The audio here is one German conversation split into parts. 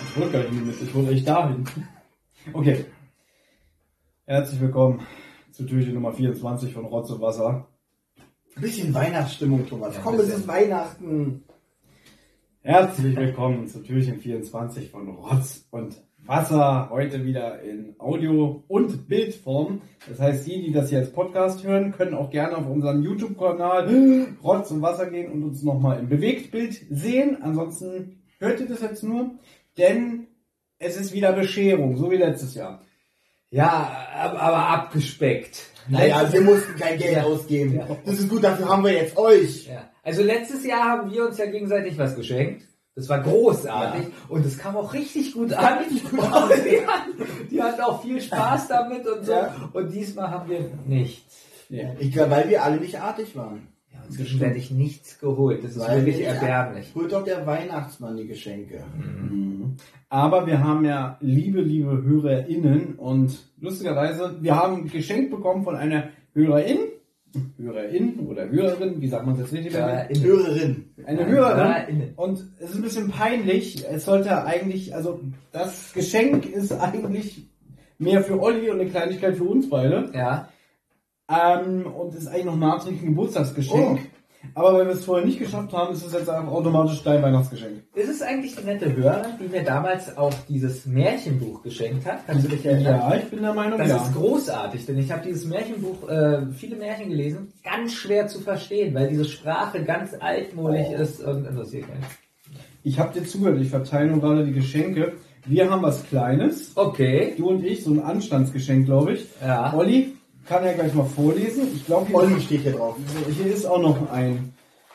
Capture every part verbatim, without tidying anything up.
Ich wollte gar nicht mit, ich wollte echt dahin. Okay. Herzlich willkommen zu Türchen Nummer vierundzwanzig von Rotz und Wasser. Ein bisschen Weihnachtsstimmung, Thomas. Ja, komm, es ist Weihnachten. Herzlich willkommen zu Türchen vierundzwanzig von Rotz und Wasser. Heute wieder in Audio- und Bildform. Das heißt, die, die das hier als Podcast hören, können auch gerne auf unseren YouTube-Kanal Rotz und Wasser gehen und uns nochmal im Bewegtbild sehen. Ansonsten hört ihr das jetzt nur, denn es ist wieder Bescherung, so wie letztes Jahr. Ja, aber abgespeckt. Naja, wir mussten kein Geld ja. ausgeben. Ja. Das ist gut, dafür haben wir jetzt euch. Ja. Also letztes Jahr haben wir uns ja gegenseitig was geschenkt. Das war großartig. Ja. Und es kam auch richtig gut an. Gut an. Die, hatten, die hatten auch viel Spaß damit und so. Ja. Und diesmal haben wir nichts. Ja. Ich glaube, weil wir alle nicht artig waren. Ja, uns gegenseitig nichts geholt. Das ist weil wirklich erbärmlich. Holt doch der Weihnachtsmann die Geschenke. Mhm. Aber wir haben ja liebe, liebe HörerInnen und lustigerweise, wir haben ein Geschenk bekommen von einer Hörerin, Hörerin oder Hörerin, wie sagt man das jetzt richtig? Hörerin. Hörerin. Eine Hörerin. Und es ist ein bisschen peinlich. Es sollte eigentlich, also das Geschenk ist eigentlich mehr für Olli und eine Kleinigkeit für uns beide. Ja. Ähm, und ist eigentlich noch nachträglich ein Geburtstagsgeschenk. Oh. Aber weil wir es vorher nicht geschafft haben, ist es jetzt einfach automatisch dein Weihnachtsgeschenk. Ist es eigentlich die nette Hörerin, die mir damals auch dieses Märchenbuch geschenkt hat? Kannst du dich erinnern? Ja, ich bin der Meinung, das ja. Das ist großartig, denn ich habe dieses Märchenbuch, äh, viele Märchen gelesen, ganz schwer zu verstehen, weil diese Sprache ganz altmodisch oh. ist und interessiert mich. Ich habe dir zugehört, ich verteile nur gerade die Geschenke. Wir haben was Kleines. Okay. Du und ich, so ein Anstandsgeschenk, glaube ich. Ja. Olli kann ja gleich mal vorlesen. Ich glaube, Olli ist, steht hier drauf. Hier ist auch noch ein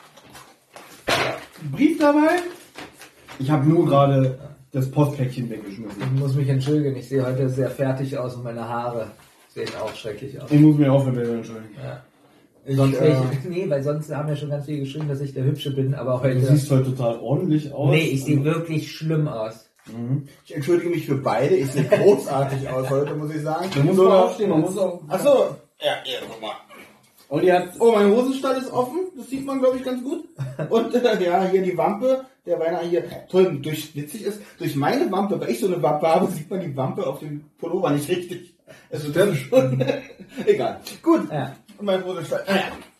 Brief dabei. Ich habe nur gerade das Postpäckchen weggeschmissen. Ich muss mich entschuldigen, ich sehe heute sehr fertig aus und meine Haare sehen auch schrecklich aus. Ich muss mich auch für Bilder entschuldigen. Ja. Ich, sonst, äh, ich, nee, weil sonst haben ja schon ganz viel geschrieben, dass ich der Hübsche bin, aber heute... Du siehst heute total ordentlich aus. Nee, ich sehe wirklich schlimm aus. Mhm. Ich entschuldige mich für beide. Ich sehe großartig aus heute, muss ich sagen. Man muss auch aufstehen, man muss auch... Achso. Ja, hier, guck mal. Olli hat... Oh, mein Hosenstall ist offen. Das sieht man, glaube ich, ganz gut. Und äh, ja, hier die Wampe. Der Weihnachten hier. Toll, durch, witzig ist, durch meine Wampe, weil ich so eine Wampe habe, sieht man die Wampe auf dem Pullover nicht richtig. Also das ist schon... Egal. Gut. Ja. Und mein Hosenstall... Ah, ja.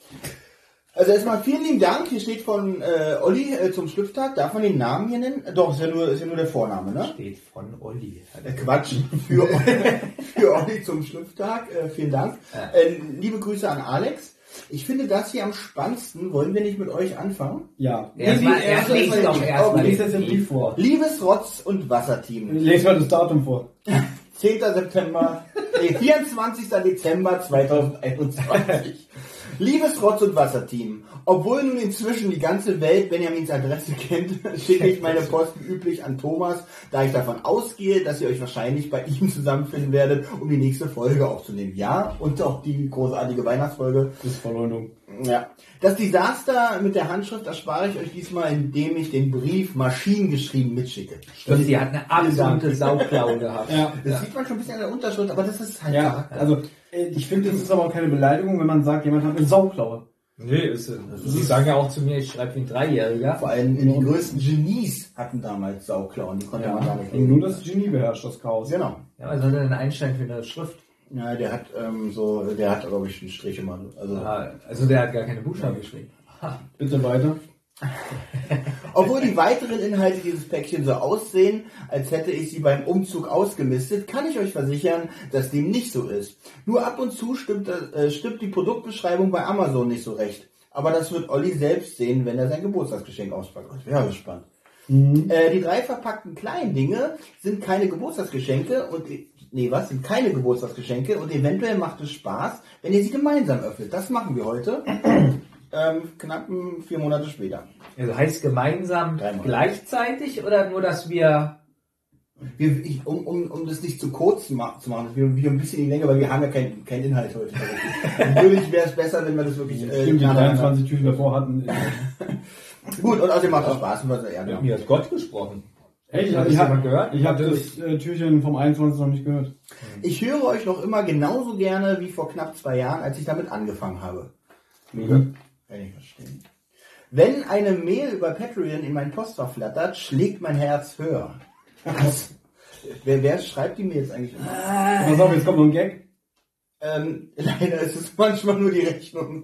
Also erstmal vielen lieben Dank. Hier steht von äh, Olli äh, zum Schlüpftag. Darf man den Namen hier nennen? Doch, ist ja nur, ist ja nur der Vorname, ne? Steht von Olli. Äh, Quatsch. Für, für Olli zum Schlüpftag. Äh, vielen Dank. Ja. Äh, liebe Grüße an Alex. Ich finde das hier am spannendsten. Wollen wir nicht mit euch anfangen? Ja. Erstmal erst lest doch erstmal lies das jetzt nicht vor. Liebes Rotz- und Wasserteam. Lest mal das Datum vor. zehnter September, nee, vierundzwanzigster Dezember zweitausendeinundzwanzig. Liebes Rotz- und Wasserteam, obwohl nun inzwischen die ganze Welt Benjamins Adresse kennt, schicke ich meine Post wie üblich an Thomas, da ich davon ausgehe, dass ihr euch wahrscheinlich bei ihm zusammenfinden werdet, um die nächste Folge aufzunehmen. Ja, und auch die großartige Weihnachtsfolge. Das ist Verleumdung. Ja. Das Desaster mit der Handschrift erspare ich euch diesmal, indem ich den Brief maschinengeschrieben mitschicke. Stimmt, sie hat eine absolute Sauklaue gehabt. Ja, das ja. sieht man schon ein bisschen an der Unterschrift, aber das ist halt... Ja, Charakter. also ich finde, das ist aber auch keine Beleidigung, wenn man sagt, jemand hat eine Sauklaue. Nee, ist, also sie sagen ja auch zu mir, ich schreibe wie ein Dreijähriger. Vor allem die größten Genies hatten damals Sauklauen, die konnte ja, man gar nicht lesen. Nur das Genie beherrscht das Chaos. Genau. Ja, was soll denn Einstein für eine Schrift? Ja, der hat ähm, so, der hat, glaube ich, einen Strich immer. Also, ah, also der hat gar keine Buchstaben geschrieben. Ha. Bitte weiter. Obwohl die weiteren Inhalte dieses Päckchen so aussehen, als hätte ich sie beim Umzug ausgemistet, kann ich euch versichern, dass dem nicht so ist. Nur ab und zu stimmt, äh, stimmt die Produktbeschreibung bei Amazon nicht so recht. Aber das wird Olli selbst sehen, wenn er sein Geburtstagsgeschenk auspackt. Ja, gespannt. Mhm. Äh, die drei verpackten kleinen Dinge sind keine Geburtstagsgeschenke und nee, was? Sind keine Geburtstagsgeschenke und eventuell macht es Spaß, wenn ihr sie gemeinsam öffnet. Das machen wir heute. Ähm, knapp vier Monate später. Also heißt gemeinsam gleichzeitig oder nur, dass wir... wir ich, um, um, um das nicht zu kurz zu machen, wir wieder ein bisschen in die Länge, weil wir haben ja keinen kein Inhalt heute. Natürlich wäre es besser, wenn wir das wirklich... Äh, Stimmt, die dreiundzwanzig Türchen davor hatten. Gut, und außerdem macht es Spaß. Und was, ja, ja. Mir hat Gott gesprochen. Hey, ich habe hab, gehört? Ich habe das äh, Türchen vom einundzwanzigsten noch nicht gehört. Ich höre euch noch immer genauso gerne wie vor knapp zwei Jahren, als ich damit angefangen habe. Mhm. Kann ich verstehen. Wenn eine Mail über Patreon in mein Postfach flattert, schlägt mein Herz höher. Was? Wer, wer schreibt die mir jetzt eigentlich? Pass auf, jetzt kommt noch ein Gag. Ähm, leider ist es manchmal nur die Rechnung.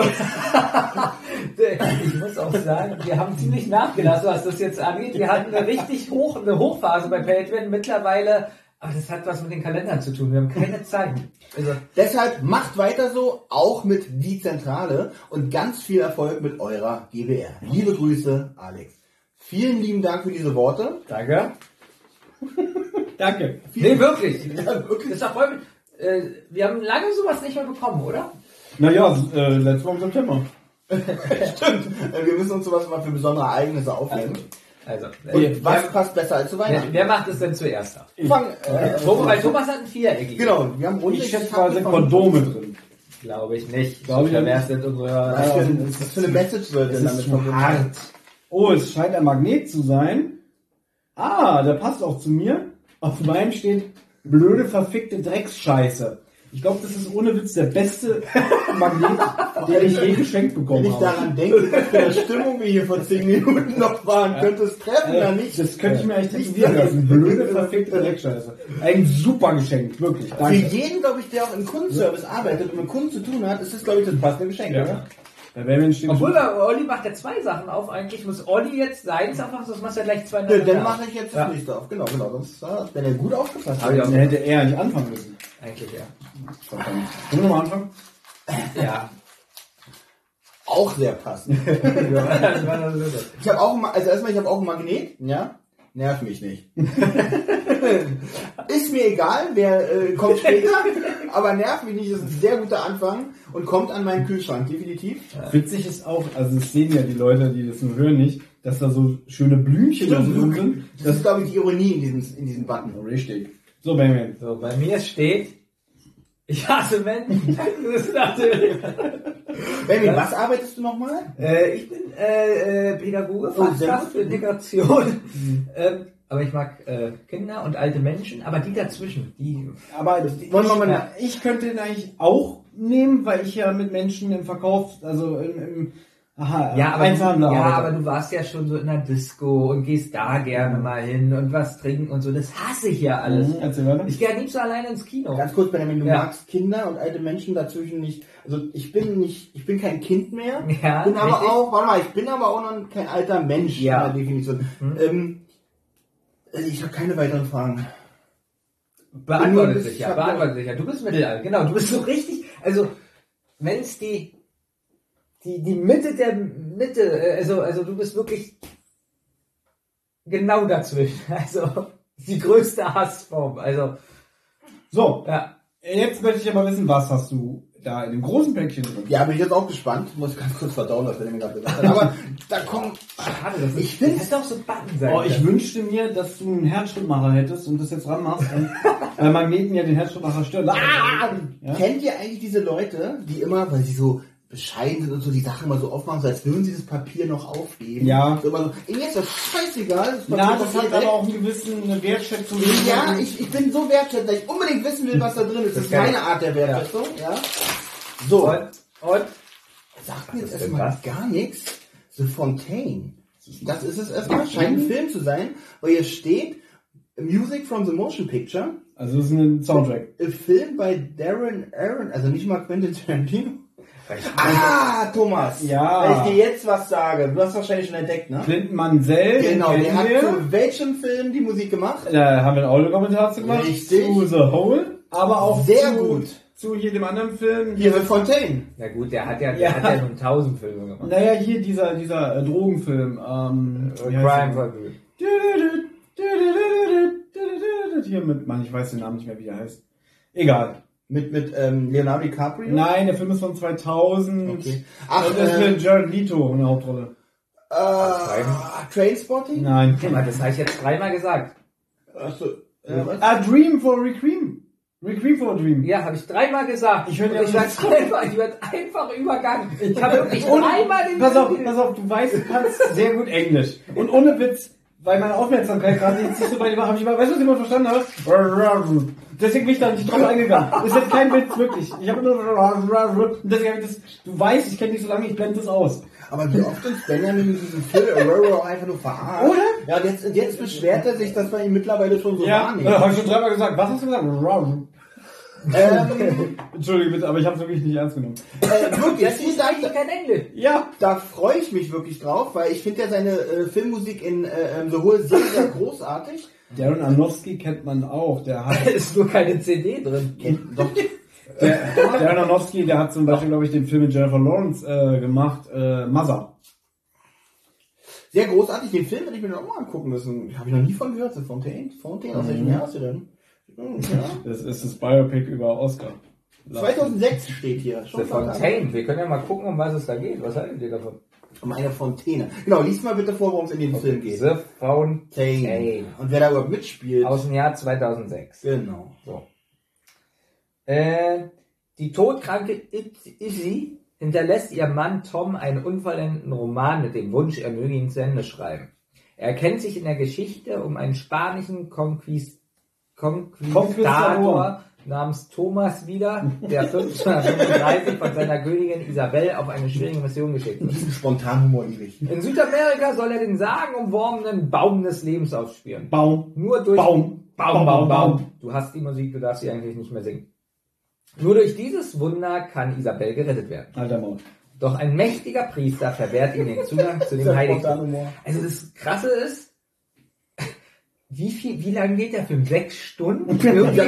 Ich muss auch sagen, wir haben ziemlich nachgelassen, was das jetzt angeht. Wir hatten eine richtig hoch, eine Hochphase bei Patreon. Mittlerweile, aber das hat was mit den Kalendern zu tun. Wir haben keine Zeit. Also, Deshalb macht weiter so, auch mit Die Zentrale und ganz viel Erfolg mit eurer G B R. Liebe Grüße, Alex. Vielen lieben Dank für diese Worte. danke. Danke. Nee, wirklich. Ja, wirklich. Das ist doch voll, äh, wir haben lange sowas nicht mehr bekommen, oder? Naja, äh, letztes Mal im September. Stimmt. Äh, Wir müssen uns sowas mal für besondere Ereignisse aufnehmen. Also, Und äh, was wer, passt besser als zu wer, Weihnachten? wer macht es denn zuerst ab? Fang, äh, Thomas, weil Thomas hat ein Viereckig. genau, wir haben runde Ich schätze mal, sind Kondome drin. Glaube ich nicht. Glaube ich Da nicht. wär's nicht unsere... Was für, ein- was für eine Message sollte Das denn ist damit zu verbunden sein? hart. Oh, es scheint ein Magnet zu sein. Ah, der passt auch zu mir. Auf meinem steht blöde, verfickte Drecksscheiße. Ich glaube, das ist ohne Witz der beste Magnet, den ich je geschenkt Wenn bekommen ich habe. daran denke, was für eine Stimmung wir hier vor zehn Minuten noch waren, könnte es treffen, Äh, oder nicht? Das könnte ich mir echt tätowieren lassen. Blöde, verfickte Dreckscheiße. Ein super Geschenk, wirklich. Für Danke. jeden, glaube ich, der auch im Kundenservice arbeitet und mit Kunden zu tun hat, ist das, glaube ich, das passende Geschenk, Ja. oder? Da wäre mir ein Stück. Obwohl, der Olli macht ja zwei Sachen auf. Eigentlich muss Olli jetzt seins aufmachen, sonst machst du ja gleich zwei Ja, nacheinander dann auf. mache ich jetzt Ja. das nächste auf. Genau, genau. Sonst äh, wenn er gut aufgepasst Aber ja. Dann hätte er nicht anfangen müssen. Eigentlich, ja. Verdammt. Können wir mal anfangen? Ja. Auch sehr passend. Das war das Lütte. Ich habe auch, ein Ma- also erstmal, ich habe auch ein Magnet, ja? Nerv mich nicht. Ist mir egal, wer äh, kommt später, aber nerv mich nicht, ist ein sehr guter Anfang und kommt an meinen Kühlschrank, definitiv. Witzig ist auch, also das sehen ja die Leute, die das nur hören, nicht, dass da so schöne Blümchen da so drin sind. Das ist, glaube ich, die Ironie in diesem, in diesem Button. Richtig. So, Benjamin. So, bei mir steht, ich hasse Menschen. Das ist natürlich. Benjamin, was arbeitest du nochmal? Äh, ich bin äh, äh, Pädagoge, Oh, sehr Fachkraft für Integration. ähm, aber ich mag äh, Kinder und alte Menschen, aber die dazwischen, die. Aber Wollen wir mal ich, ich könnte ihn eigentlich auch nehmen, weil ich ja mit Menschen im Verkauf, also im, im aha, Ja, aber, du, Einzelhandel ja, arbeite. aber du warst ja schon so in der Disco und gehst da gerne mal hin und was trinken und so. Das hasse ich ja alles. Mhm, erzähl weiter. Ich gehe ja nicht so alleine ins Kino. Ganz kurz, Benjamin, du Ja. magst Kinder und alte Menschen dazwischen nicht. Also ich bin nicht, ich bin kein Kind mehr. Ja, bin aber richtig. auch, warte mal, ich bin aber auch noch kein alter Mensch Ja. in der Definition. Mhm. Ähm, also ich habe keine weiteren Fragen. Beantwortet Ich sich ja, hab- beantwortet sich ja. Du bist Mittelalter, genau. Du bist so richtig, also wenn es die, die, die Mitte der Mitte, äh, also, also du bist wirklich genau dazwischen. Also die größte Hassform. Also, So, ja. jetzt möchte ich aber wissen, was hast du da in dem großen Päckchen drin? Ja, bin ich jetzt auch gespannt. Muss ganz kurz verdauen, was Benjamin gerade gesagt hat. Aber da kommt, Schade, das ist, Ich find's- das hätte auch so Button sein Oh, ich können. wünschte mir, dass du einen Herzschrittmacher hättest und das jetzt ranmachst. Und, weil Magneten ja den Herzschrittmacher stören. Ah! Ja? kennt ihr eigentlich diese Leute, die immer, weil sie so bescheiden sind und so die Sachen mal so aufmachen, so als würden sie das Papier noch aufheben? Ja. So immer so, mir ist das scheißegal. Das Papier Na, das passiert hat aber weg. auch einen gewissen eine Wertschätzung. Ja, ich, ich bin so wertschätzend, dass ich unbedingt wissen will, was da drin ist. Das ist kann meine ich. Art der Wertschätzung. Ja. So, Und, und sagt mir jetzt ist denn erstmal was? gar nichts. The Fontaine. Das ist es erstmal. Scheint ein Film zu sein, weil hier steht Music from the Motion Picture. Also das ist ein Soundtrack. Ein Film bei Darren Aron, also nicht mal Quentin Tarantino. Also, Ah, Thomas. Ja. Wenn ich dir jetzt was sage, du hast wahrscheinlich schon entdeckt, ne? Clinton Mansell. den Genau, der kennen hat wir. zu welchem Film die Musik gemacht? Da haben wir einen Audiokommentar zu gemacht. Richtig. Zu The Hole. Aber auch Sehr zu, gut. zu jedem anderen Film. Hier The Fontaine. na gut, der hat ja, der Ja. hat ja nun tausend Filme gemacht. Naja, hier dieser, dieser äh, Drogenfilm. Ähm, wie heißt Crime der? for Good. Hier mit, Mann, ich weiß den Namen nicht mehr, wie er heißt. Egal. Mit, mit ähm, Leonardo DiCaprio? Nein, der Film ist von zweitausend. Okay. Ach, Ach, und das ist äh, mit Jared Leto in der Hauptrolle. äh, Trainspotting? Nein. Guck mal, das habe ich jetzt dreimal gesagt. Achso. Äh, was? A Dream for Requiem. Requiem for a Dream. Ja, habe ich dreimal gesagt. Ich höre dir ich werde nicht zu. einfach, ich werde einfach übergangen. Ich habe wirklich Und, dreimal den pass auf, Film- pass auf, du weißt, du kannst sehr gut Englisch. Und ohne Witz, weil meine Aufmerksamkeit gerade nicht so bei dem habe ich mal, weißt du, was ich mal verstanden habe? Deswegen bin ich da nicht drauf eingegangen. Das ist jetzt kein Witz, wirklich. Ich habe nur und deswegen habe ich das, du weißt, ich kenne dich so lange, ich blende das aus. Aber wie oft uns Benjamin mit diesem Phil Aurora einfach nur verarscht. Oder? Ja, und jetzt, und jetzt beschwert er sich, dass wir ihn mittlerweile schon so Ja, wahrnehmen. habe ich schon dreimal gesagt. Was hast du gesagt? Ähm, Entschuldige bitte, aber ich habe es wirklich nicht ernst genommen. äh, wirklich, Das ist eigentlich kein Englisch. Ja. da freue ich mich wirklich drauf, weil ich finde ja seine äh, Filmmusik in äh, ähm, The Hole sehr, sehr großartig. Darren Aronofsky kennt man auch. Der hat, Da ist nur keine C D drin. Kennt doch. der, Darren Aronofsky, der hat zum Beispiel, glaube ich, den Film mit Jennifer Lawrence äh, gemacht, äh, Mother. Sehr großartig. Den Film hätte ich mir noch mal angucken müssen. Habe ich noch nie von gehört. Fontaine? Fontaine? Aus welchem Jahr hast du denn? Hm, ja. Das ist das Biopic über Oscar. zweitausendsechs steht hier. The Schon Fontaine. Wir können ja mal gucken, um was es da geht. Was haltet ihr davon? um eine Fontäne. Genau, lies mal bitte vor, worum es in dem Film geht. The Fontaine. Fontaine. Und wer da überhaupt mitspielt. Aus dem Jahr zweitausendsechs. Genau. So. Äh, die todkranke Izzy hinterlässt ihrem Mann Tom einen unvollendeten Roman mit dem Wunsch, er möge ihn zu Ende schreiben. Er erkennt sich in der Geschichte um einen spanischen Konquist Konquistator namens Thomas wieder, der fünfzehnhundertfünfunddreißig von seiner Königin Isabel auf eine schwierige Mission geschickt wird. Diesen Spontanhumor liebe ich. In Südamerika soll er den sagenumwobenen Baum des Lebens aufspüren. Baum. Nur durch Baum. Baum, Baum, Baum. Du hast die Musik, du darfst sie eigentlich nicht mehr singen. Nur durch dieses Wunder kann Isabel gerettet werden. Alter Maul. Doch ein mächtiger Priester verwehrt ihm den Zugang zu dem Heiligtum. Also das Krasse ist, wie viel, wie lange geht der Film? Sechs Stunden?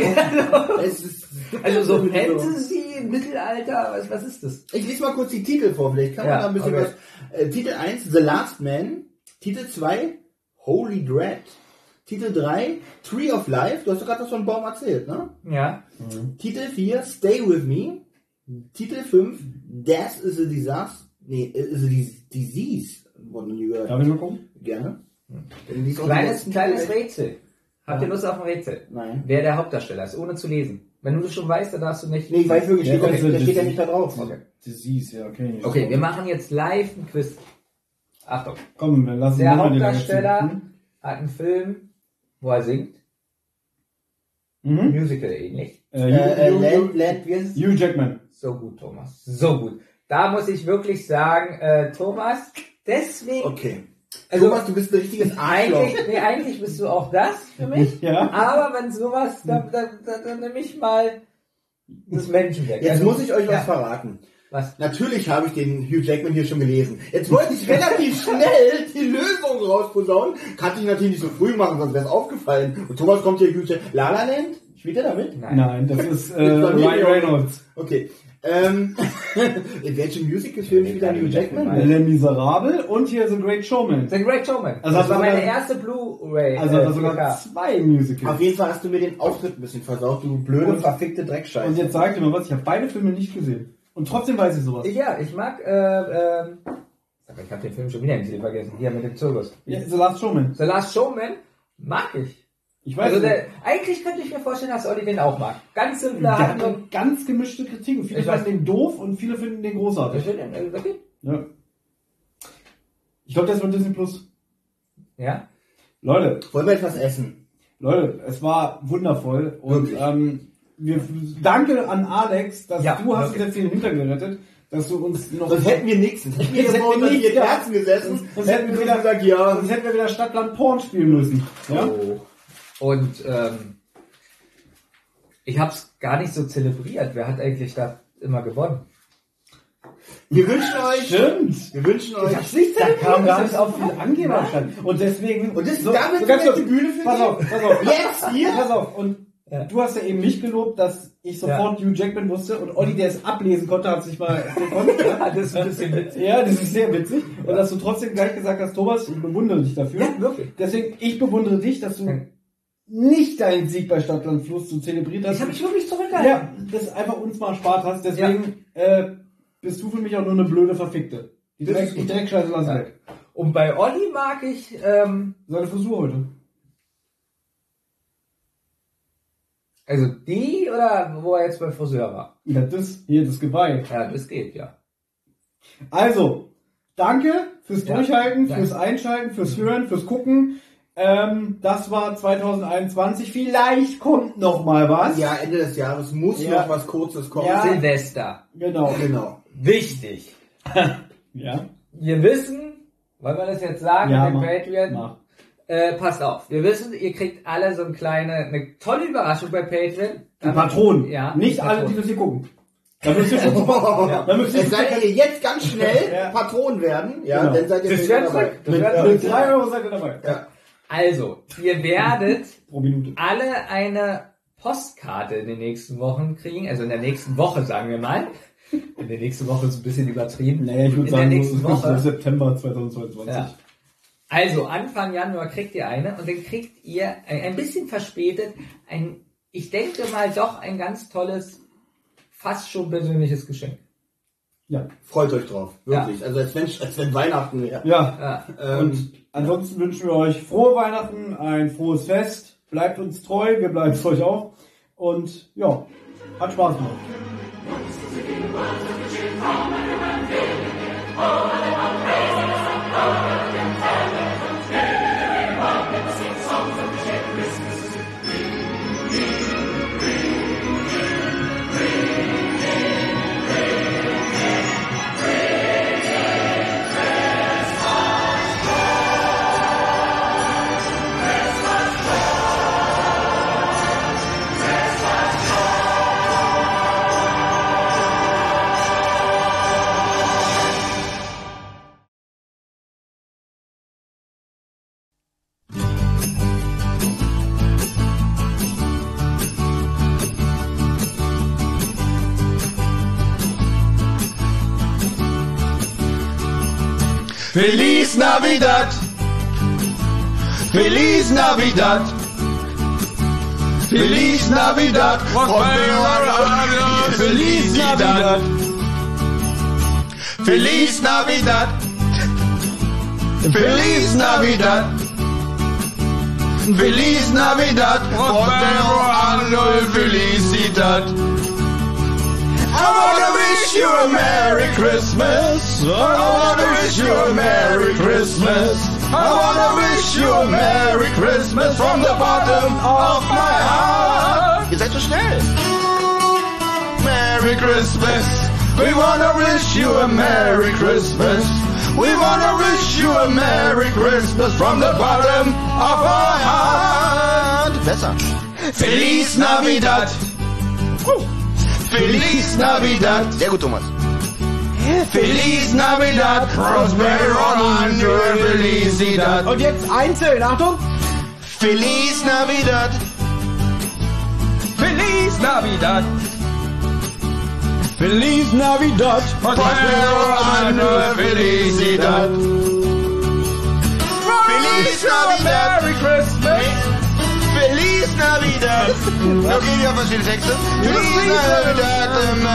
Es ist Also so Fantasy, Mittelalter, was, was ist das? Ich lese mal kurz die Titel vor, vielleicht kann man Ja, da ein bisschen okay. was. Äh, Titel eins, The Last Man. Titel zwei, Holy Dread. Titel drei, Tree of Life. Du hast doch gerade was von Baum erzählt, ne? Ja. Titel vier, Stay With Me. Titel fünf, Death is a Disaster. Nee, is a dis- Disease. Wurden nie gehört. Darf ich mal gucken? Gerne. Dann lies auch die Kleines, letzten kleines Titel. Rätsel. Habt ihr Lust auf ein Rätsel? Nein. Wer der Hauptdarsteller ist, ohne zu lesen. Wenn du das schon weißt, dann darfst du nicht. Nee, ich weiß wirklich, Ja, steht, das da, ist da steht ja Disease. nicht da drauf. Okay. Disease, ja, okay. Okay, wir machen jetzt live ein Quiz. Achtung. Komm, wir lassen Der mal die Hauptdarsteller Reaktion. hat einen Film, wo er singt. Mhm. Musical ähnlich. Äh, Äh, äh, Hugh, Land, Land, wie heißt es? Hugh Jackman. So gut, Thomas. So gut. Da muss ich wirklich sagen, äh, Thomas, deswegen, Okay. also Thomas, du bist ein richtiges Arschloch. eigentlich, nee, eigentlich bist du auch das für mich. Ja. Aber wenn sowas, dann, dann, dann, dann nehme ich mal das Menschen weg. Jetzt Also, muss ich euch was ja. verraten. Was? Natürlich habe ich den Hugh Jackman hier schon gelesen. Jetzt wollte ich relativ schnell die Lösung rausposaunen. Kann ich natürlich nicht so früh machen, sonst wäre es aufgefallen. Und Thomas kommt hier, Hugh Jackman. La La Land? Spielt er damit? Nein. Nein, das ist äh, Ist bei mir Ryan auch- Reynolds. Okay. Ähm, in welchem Musical-Film spielt er Hugh Jackman? Nein. Les Miserables und hier The Great Showman. The Great Showman. Also das hat war er meine sogar- erste Blu-ray. Also äh, hat er sogar vier K. zwei Musicals. Auf jeden Fall hast du mir den Auftritt ein bisschen versaut, du blöde, Und- verfickte Dreckscheiße. Und jetzt sag ich dir mal was, ich habe beide Filme nicht gesehen. Und trotzdem weiß ich sowas. Ich, ja, ich mag, äh, ähm, aber ich habe den Film schon wieder im Titel vergessen. Hier mit dem Zirkus. Ja, The Last Showman. The Last Showman mag ich. Ich weiß Also nicht. der, eigentlich könnte ich mir vorstellen, dass Olli den auch mag. Ganz simple Der hat Handlung. eine ganz gemischte Kritiken. Viele Ich weiß- finden den doof und viele finden den Ich großartig. finde den, äh, okay. Ja. Ich glaube, das ist von Disney Plus. Ja. Leute, Wollen wir etwas essen? Leute, es war wundervoll. Und Wirklich? ähm, wir danke an Alex, dass Ja, du hast uns wirklich. jetzt hier den Hinter gerettet, dass du uns noch... Sonst hätten wir nichts. Sonst hätten wir Sonst jetzt hätten wir vor nichts vier gehabt. Herzen gesessen. Sonst Sonst hätten hätten wir wir wieder- gesagt, ja. Sonst hätten wir wieder Stadtland Porn spielen müssen. Ja? Oh. Und ähm, ich habe es gar nicht so zelebriert. Wer hat eigentlich da immer gewonnen? Wir wünschen euch, Stimmt. wir wünschen euch, Da kam gar nicht auf viel Angeberstand. Und deswegen... Und das- so, damit so ganz wird kurz, die Bühne für Pass dich. auf, pass auf. Jetzt hier? Pass auf. Und Ja. du hast ja eben nicht gelobt, dass ich sofort Hugh Jackman wusste. Und Olli, der es ablesen konnte, hat sich mal gekonnt. Ja, das ist ein bisschen witzig. Ja, das ist sehr witzig. Und dass du trotzdem gleich gesagt hast, Thomas, ich bewundere dich dafür. Ja, wirklich. Deswegen, ich bewundere dich, dass du Ja. nicht deinen Sieg bei Stadtland Fluss so zelebriert hast. Das habe ich wirklich zurückgehalten. Ja, das einfach uns mal erspart hast. Deswegen äh, bist du für mich auch nur eine blöde Verfickte. Die Das Dreck, ist die gut. Dreckscheiße lass Ja. weg. Und bei Olli mag ich, ähm, Seine Frisur heute. also die oder wo er jetzt beim Friseur war? Ja, das, hier, das Geweih. Ja, das geht, ja. Also, danke fürs Ja. Durchhalten, Danke. fürs Einschalten, fürs Hören, fürs Gucken. Ähm, das war zwanzig einundzwanzig. Vielleicht kommt noch mal was. Ja, Ende des Jahres muss Ja. noch was Kurzes kommen. Ja. Silvester. Genau. Genau. Wichtig. Ja. Wir wissen, wollen wir das jetzt sagen, Ja, mit mach. Patreon? Mach. Äh, passt auf. Wir wissen, ihr kriegt alle so eine kleine, eine tolle Überraschung bei Patreon. Die Patronen. Ja. Nicht die alle, die Patronen. das hier gucken. Da müsst ihr schon. Ja, da müsst ihr Es seid ihr jetzt ganz schnell Ja. Patron werden, ja, Genau. dann seid ihr Das wieder wäre dabei. Trick. Das mit, wär mit Trick. drei Euro seid ihr dabei. Ja. Also, ihr werdet Pro Minute. alle eine Postkarte in den nächsten Wochen kriegen, also in der nächsten Woche, sagen wir mal. In der nächsten Woche ist ein bisschen übertrieben. Naja, ich würde in der sagen, nächsten so, Woche. so September zweitausendzweiundzwanzig. Ja. Also, Anfang Januar kriegt ihr eine und dann kriegt ihr ein, ein bisschen verspätet ein, ich denke mal doch ein ganz tolles, fast schon persönliches Geschenk. Ja. Freut euch drauf, wirklich. Also als wenn, als wenn Weihnachten wäre. Ja. Ja. Und Ähm, ansonsten wünschen wir euch frohe Weihnachten, ein frohes Fest. Bleibt uns treu, wir bleiben es euch auch. Und ja, hat Spaß gemacht. Feliz Navidad, Feliz Navidad, Feliz Navidad, Feliz Navidad, Feliz Navidad, Feliz Navidad, Feliz Navidad, Prospero Anno Felicidad. I wanna wish you a Merry Christmas. I wanna wish you a Merry Christmas. I wanna wish you a Merry Christmas from the bottom of my heart. Ihr seid so schnell. Merry Christmas. We wanna wish you a Merry Christmas. We wanna wish you a Merry Christmas from the bottom of our heart. Besser. Feliz Navidad. Feliz Navidad. Sehr gut, Thomas. Feliz Navidad. Prospero Anno Felicidad. Und jetzt einzeln, Achtung! Feliz Navidad. Feliz Navidad. Feliz Navidad! Prospero Anno Felicidad. Feliz Navidad. Merry Christmas. Feliz Navidad. Okay, wir haben verschiedene Texte. Feliz Navidad.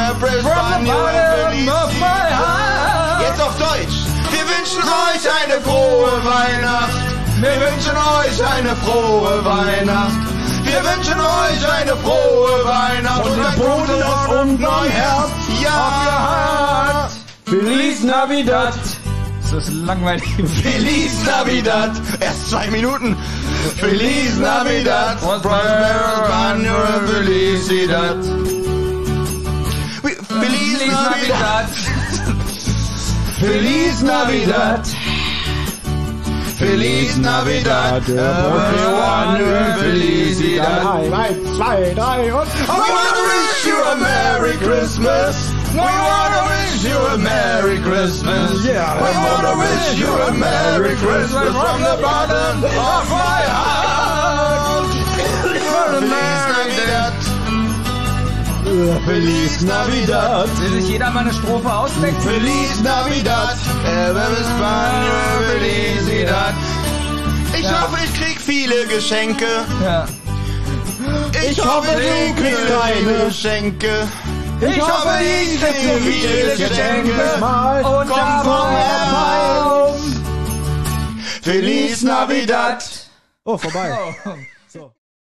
Jetzt auf Deutsch. Wir wünschen euch eine frohe Weihnacht. Wir wünschen euch eine frohe Weihnacht. Wir wünschen euch eine frohe Weihnacht. Und den Boden aus unserem Herz Ja. Feliz Navidad! Das ist langweilig. Feliz Navidad. Erst zwei Minuten. Feliz Navidad. Prospero Anno Felicidad. Feliz Navidad. Feliz Navidad. Feliz Navidad. Prospero Anno Felicidad. Eins, zwei, drei und... We wanna wish you a Merry Christmas. We wanna wish you a Merry Christmas. Yeah. We wanna wish you a Merry Christmas from the bottom of my heart. Feliz Navidad. Feliz Navidad. Will sich jeder mal eine Strophe ausdenken? Feliz Navidad. Español Felicidad. Ich hoffe, ich krieg viele Geschenke. Ja. Ich hoffe, du kriegst keine Geschenke. Ich hoffe, ich kriege viele Geschenke. Und Komm vom Herrn. Feliz Navidad. Oh, vorbei. Oh.